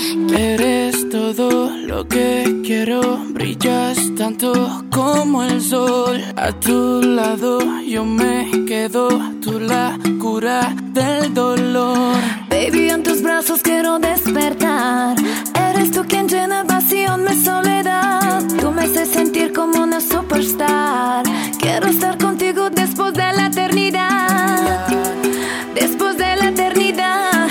Eres todo lo que quiero, brillas tanto como el sol. A tu lado yo me quedo, tú la cura del dolor. Baby, en tus brazos quiero despertar. Eres tú quien llena el vacío en mi soledad. Tú me haces sentir como una superstar. Quiero estar contigo después de la eternidad. Después de la eternidad.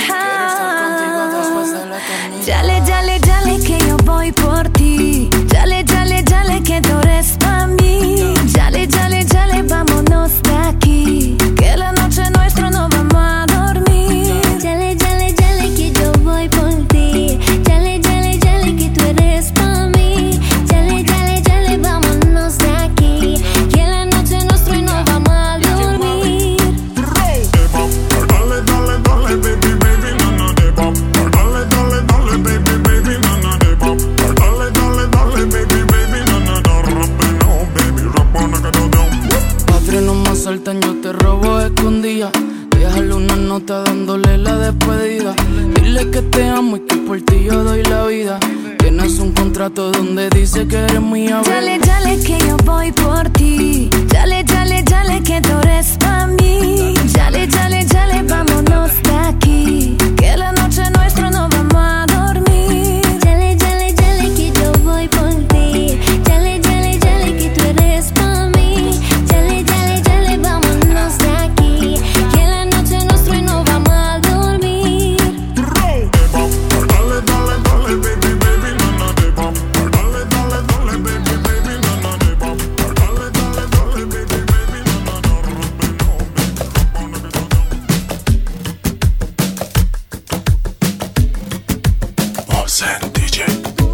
Jale, jale, jale que yo voy por ti. Jale, jale, jale que tú eres pa' mí. Jale, jale, jale, vámonos de aquí. Que la noche nuestra no vamos a dormir. Jale, jale, jale que yo voy por ti. Jale, jale, jale que tú eres pa' mí. Jale, jale, jale, vámonos de aquí. Que la noche nuestra y no vamos a dormir. Dale, dale, dale, baby, baby, no, no, de pop. Dale, dale, dale, baby, baby, no, no, de pop. Dale, dale, dale, baby, baby, no, no, no, rape, no, baby, rapa, no, que no, no. Padre, no me asaltan, yo te robo escondida. Déjale una nota dándole la despedida. Dile que te amo y que por ti yo doy la vida. Tienes un contrato donde dice que eres mía. Jale, jale que yo voy por ti. Jale, jale, jale que tú eres pa' mí. Jale, jale, jale, vámonos de aquí. Que la noche nuestra no vamos a dormir. Jale, jale, jale que yo voy por ti. Jale, jale, jale que tú eres pa' mí. Jale, jale, jale, vámonos de aquí. Que la noche nuestra y no vamos a dormir. Dale, dale, dale, baby, baby, no, no, de pop. Dale, dale, dale, baby, baby, no, no, de pop. Dale, dale, dale, baby, baby, no, no, no, rape, no, baby, rapa, no, que no, no. Boss and DJ.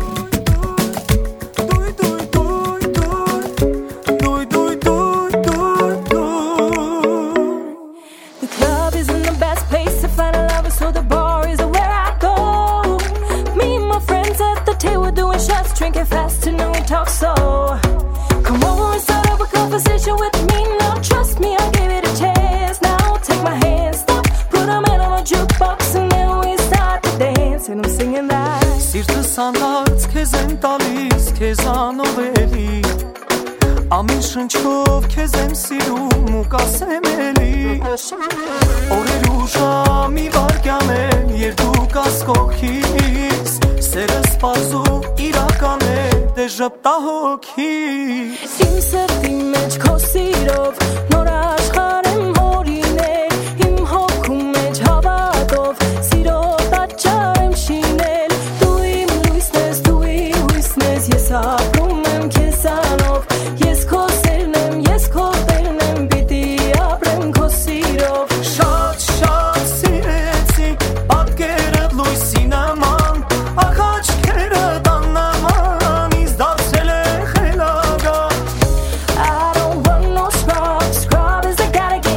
The club isn't the best place to find a lover, so the bar is where I go. Me and my friends at the table doing shots, drinking fast and then we talk slow. Come on, start up a conversation with me now. Trust me, I'll give it a chance. Now take my hand, stop, put them in on a jukebox and then we start to dance. And I'm singing that. Սիրտս անհարց քեզ եմ տալիս, քեզանով էլի Ամեն շնչով քեզ եմ սիրում ու կասեմ էլի Օրեր ու ժամի վարկյան են, երբ դու կաս կողքիս Սերս պարզ ու իրական է, դե ժպտա հոգիս Իմ սրտի մեջ քո սիրով նոր աշխարհ եմ հորինել Իմ հոգու մեջ հավատով սիրո տաճար եմ շինել Դու իմ լույսն ես, դու իմ հույսն ես Ես ապրում եմ քեզանով Ես քո սերն եմ, ես քո տերն եմ Պիտի ապրեմ քո սիրով Շատ, շատ սիրեցի, պատկերդ լույսի նման Ախաչքերդ աննման, ինձ դարձել է խելագար I don't want no scrub, scrub is the guy that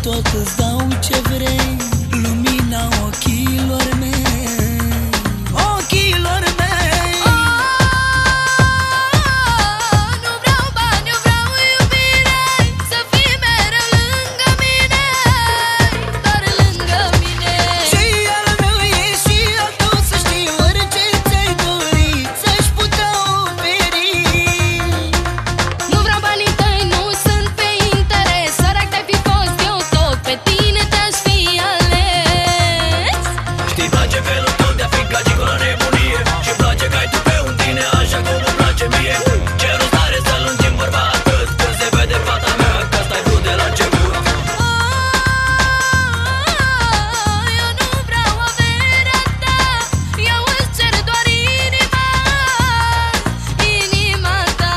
tot îți dau ce vrei, lumina ochilor mei, ochilor mei. Nu vreau bani, eu vreau iubire, să fii mereu lângă mine, doar lângă mine. Și al meu e și al tău, să știi, orice ți-ai dorit să-și putea oferi. Nu vreau banii tăi, nu sunt pe interes, sărac te-ai fi fost, eu tot pe tine te-aș fi ales. Știi, place felul tău de-a fi gagică la nebunie, și-mi place că ai tu pe un tine așa cum îmi place mie. Ce rost are să-l întind vorba atât, când se vede fata mea că stai tu de la început. Eu nu vreau averea ta, eu îți cer doar inima, inima ta.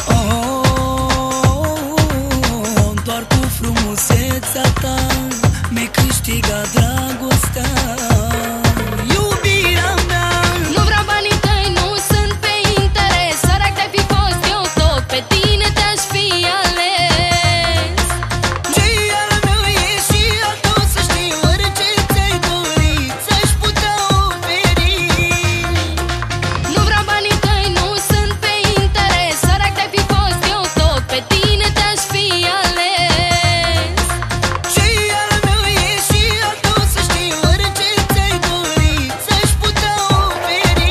Doar cu frumusețea ta mi-ai câștigat dragostea, iubirea mea. Nu vreau banii tăi, nu sunt pe interes, sărac te-ai fi fost, eu tot pe tine te-aș fi ales. Ce al meu e și al tău, să știi, orice ți-ai dorit să-și putea oferi. Nu vreau banii tăi, nu sunt pe interes, sărac te-ai fi fost, eu tot pe tine te-aș fi ales. Ce al meu e și al tău, să știi, orice ți-ai dorit să-și putea oferi.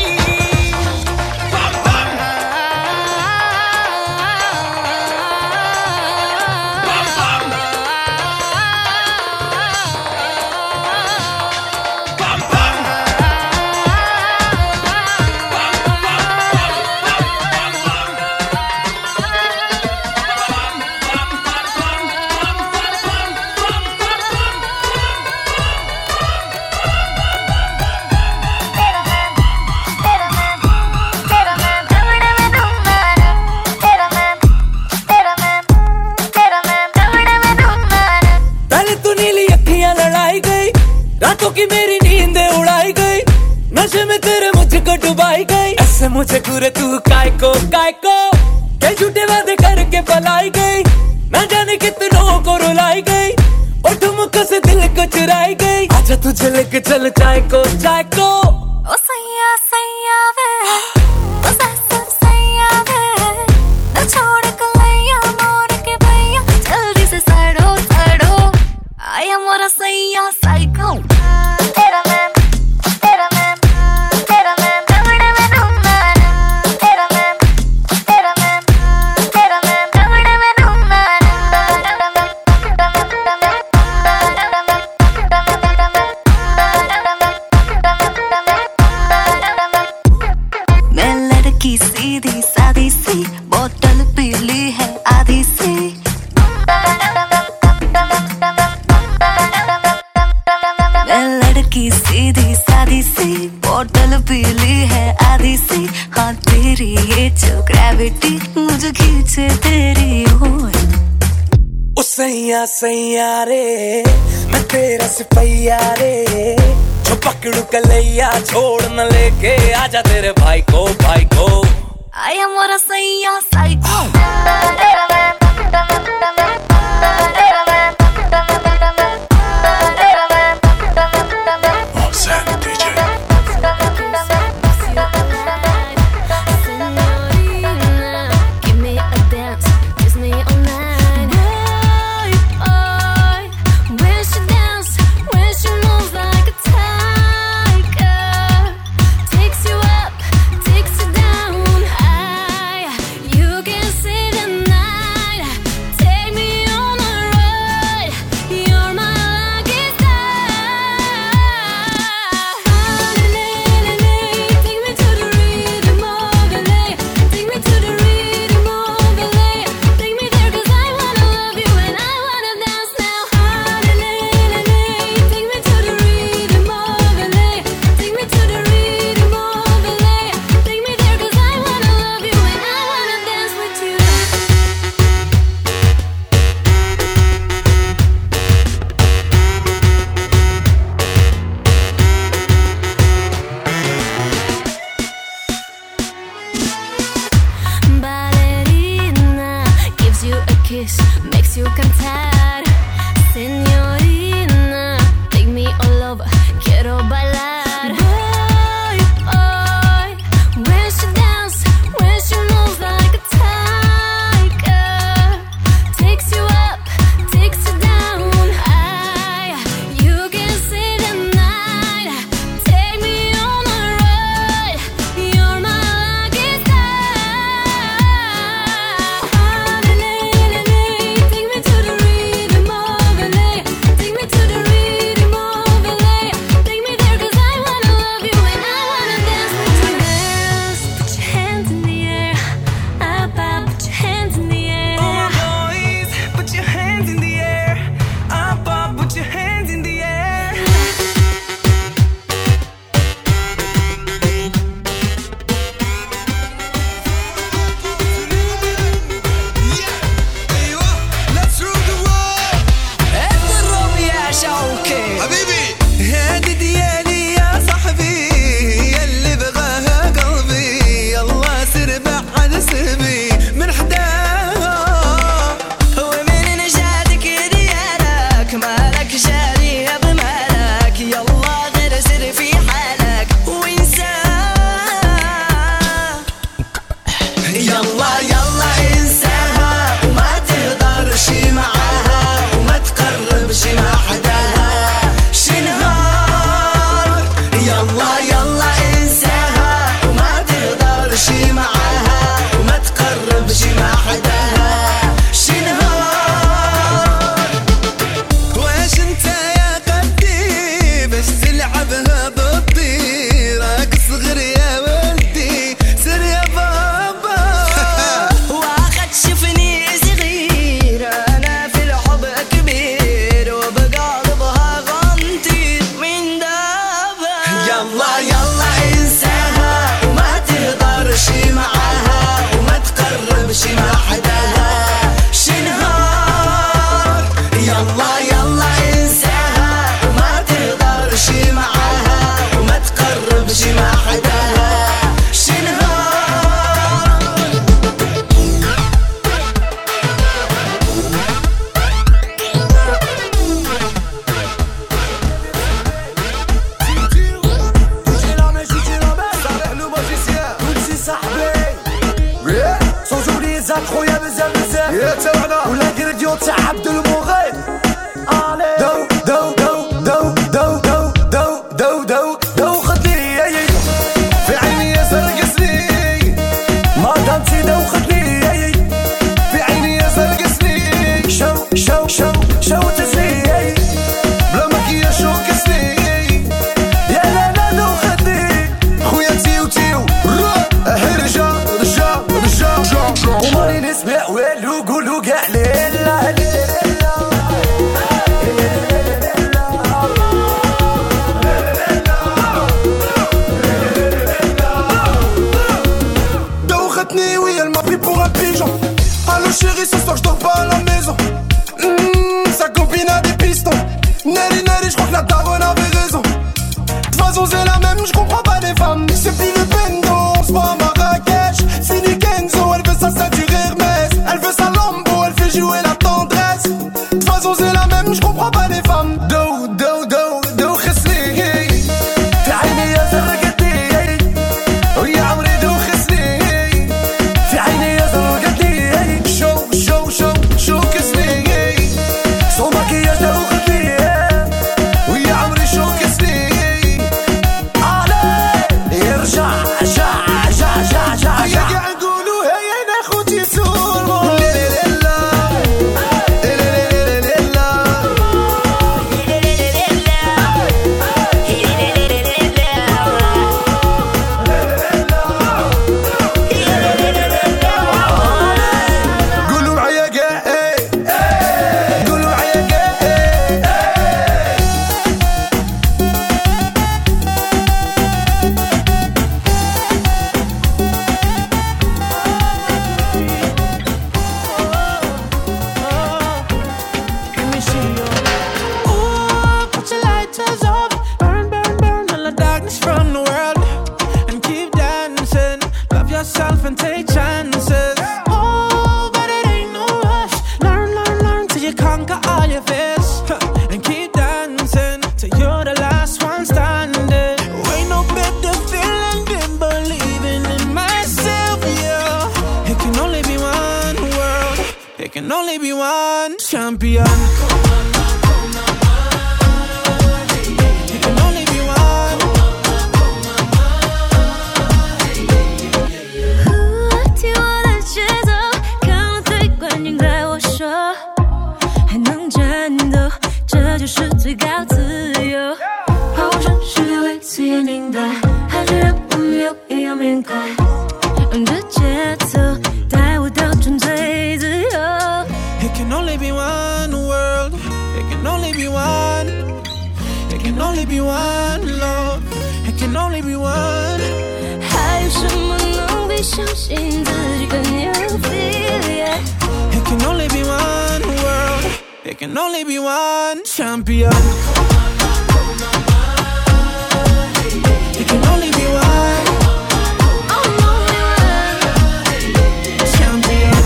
पहले तो नीली अखियां लड़ाई गई, रातों की मेरी नींदें उड़ाई गई, नशे में तेरे मुझको डुबाई गई। ऐसे मुझे घूरे तू काय को के झूठे वादे करके पलाई गई, ना जाने कितनों को रुलाई गई, और ठुमकों से दिल को चुराई गई। आजा तुझे लेके चल चाय को ओ सैया सैया वे, ओ सैया सैया वे, न छोड़ कलैया मोर के भैया, जल्दी से सड़ो सड़ो, आया मोरा सैया साइको। तेरा मैम, तेरा मैम, तेरा मैम, दवड़े में नुमाना, तेरा मैम, तेरा मैम, तेरा मैम, दवड़े में नुमाना, मैं लड़की सीधी सादी सी, बोतल पीली है आधी सी। मैं लड़की सीधी सादी सी, बोतल पीली है आधी सी, हाँ तेरी ये जो ग्रेविटी मुझे खींचे तेरी ओर। ओ सैया सैया रे, मैं तेरा सिपैया रे, जो पकड़ू कलैया छोड़ न लेके आजा तेरे भाई को आया मोरा सैया साइको। तेरा मैम, तेरा मैम, तेरा ma'am, give me a dance, kiss me all night. Boy, when she dance, when she moves like a tiger, takes you up, takes you down. You can say the night. والانغريديون تاع عبد المغيث دو دو دو دو دو دو دو دو دو دو خدلي في عيني يا زرقسني مادامتي دو خدلي في عيني يا زرقسني شو شو شو شو تسلي بلا مكياج شو كسني يا لا لا دو خدلي خويا تيو تيو رجع رجع رجع وماني نسمع والو قولو قاع ليلا دوختني ويا المابي pour un pigeon. Allô chérie, ce soir je dors pas à la maison. Sa copine a des pistons. Nelly Nelly, je crois que la daronne avait raison. De toute façon c'est la même, je comprends pas les femmes. C'est plus le bendo, on se voit à Marrakech. Fini Kenzo, elle veut sa ceinture Hermès. Elle veut sa Lambo, elle fait jouer la tendresse. De toute façon c'est la même, je comprends pas les femmes. Do, do, do, do, khesni. في عيني يا زرقتني ويا عمري دو خسني. في عيني يا زرقتني شو شو شو شو كسني. سو مكياج دو خدني ويا عمري شو كسني. يرجع جع جع جع جع هيا قاع نقولو هيا ناخد يسور ليلا قولوا معايا قاع قولوا معايا قاع Ooh, put your lighters up, burn, burn, burn all the darkness from the world, and keep dancing. Love yourself and take chances. Oh, but it ain't no rush. Learn, learn, learn till you conquer all your fears, and keep dancing till you're the last one standing. Ain't no better feeling than believing in myself, yeah. It can only be one world. It can only be one champion. It can only be one. 听我的节奏，看我最关键在我手，还能战斗，这就是最高自由。抛身是个为此眼睛的，还是让我们有一样面孔，用这节奏带我到纯粹自由。 It can only be one world. It can only be one. It can only be one love. It can only be one. 还有什么能比相信自己更有 feel？ It can only be one world. It can only be one champion. It can only be one champion.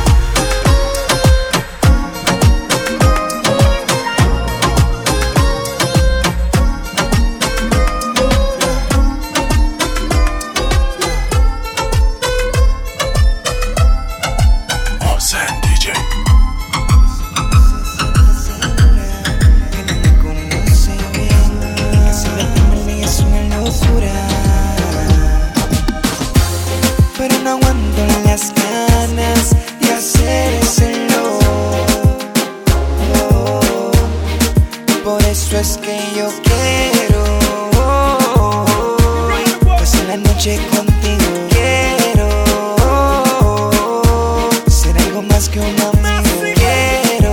Zen DJ. Pero no aguanto las ganas de hacérselo. Por eso es que yo quiero pasar la noche contigo. Quiero ser algo más que un amigo. Quiero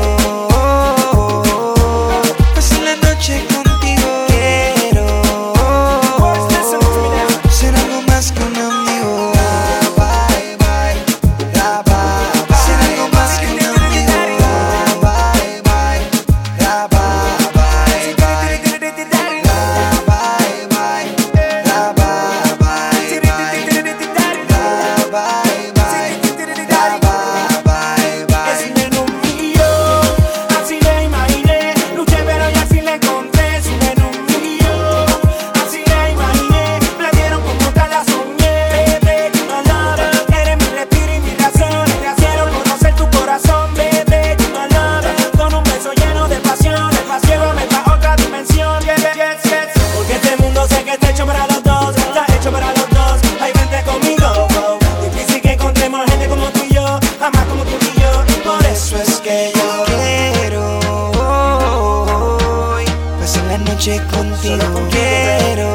pasar la noche contigo. Quiero ser algo más que un amigo. Bye, bye, bye, bye. Ser algo más que un amigo. Bye, bye, bye, bye, bye, bye. Bye, bye, bye, bye, bye. noche contigo quiero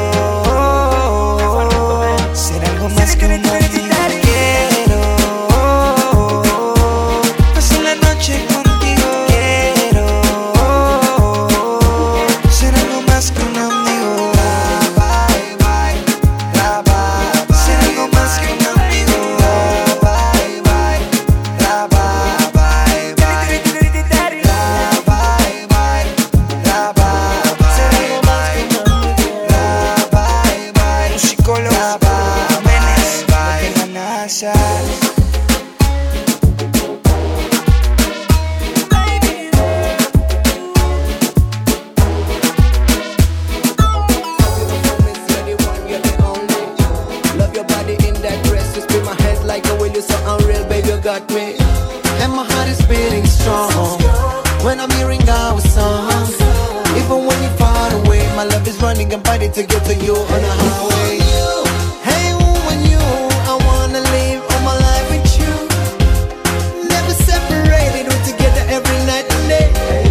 ser algo más que un amigo. Quiero pasar la noche contigo. Quiero ser algo más que un amigo. Bye, bye, bye, bye. Ser algo más que un amigo. Bye, bye, bye, bye, bye, bye. Bye, bye, bye, bye. Ser algo más que un amigo. Bye, bye, un psicólogo. Bye, bye, no te ganas. Love your body in that dress, you spin my head like a wheel, you're so unreal, baby, you got me. And my heart is beating strong when I'm hearing our songs. Even when you're far away, my love is running and fighting to get to you on the highway. Hey, when you, I wanna live all my life with you. Never separated, we're together every night and day.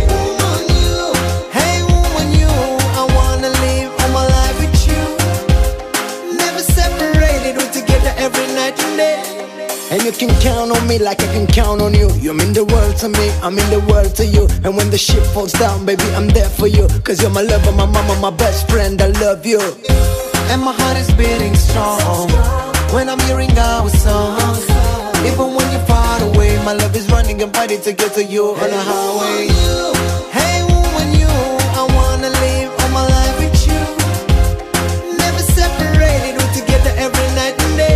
Hey, when you, I wanna live all my life with you. Never separated, we're together every night and day. And you can count on me like I can count on you. You mean the world to me, I mean the world to you. And when the ship falls down, baby, I'm there for you. Cause you're my lover, my mama, my best friend, I love you. And my heart is beating strong when I'm hearing our songs. Even when you're far away, my love is running and fighting to get to you on the highway. Hey, when you, I wanna live all my life with you. Never separated, we're together every night and day.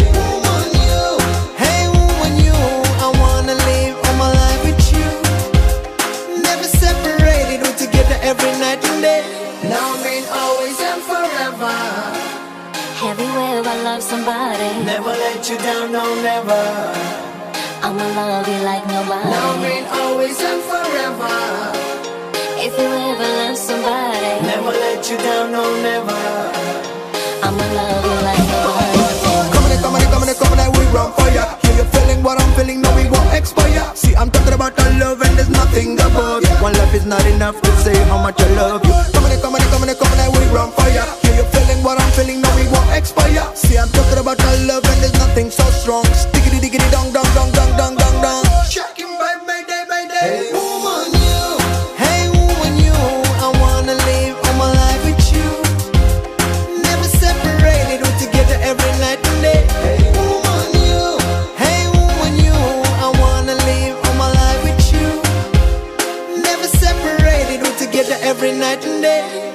Hey, when you, I wanna live all my life with you. Never separated, we're together every night and day. Now I mean always and forever. Have you ever loved somebody? Never let you down, no never. I'ma love you like nobody. Now I mean always and forever. If you ever love somebody, Never let you down, no never. I'ma love you like nobody. Come on, we run for ya. Yeah, you're feeling what I'm feeling, no, we won't expire. See, I'm talking about our love and there's nothing above it. One love is not enough to say how much I love you. Come on, we run for ya. Yeah, you're feeling what I'm feeling, no, we won't expire. See, I'm talking about our love and there's nothing so strong. Stickity diggity dong dong dong dong dong dong dong. Shocking by day by day. Hey, woman, you. Hey, when you, I wanna live all my life with you. Never separated, we're together every night and day. Woman, you. Hey, when you, I wanna live all my life with you. Never separated, we're together every night and day.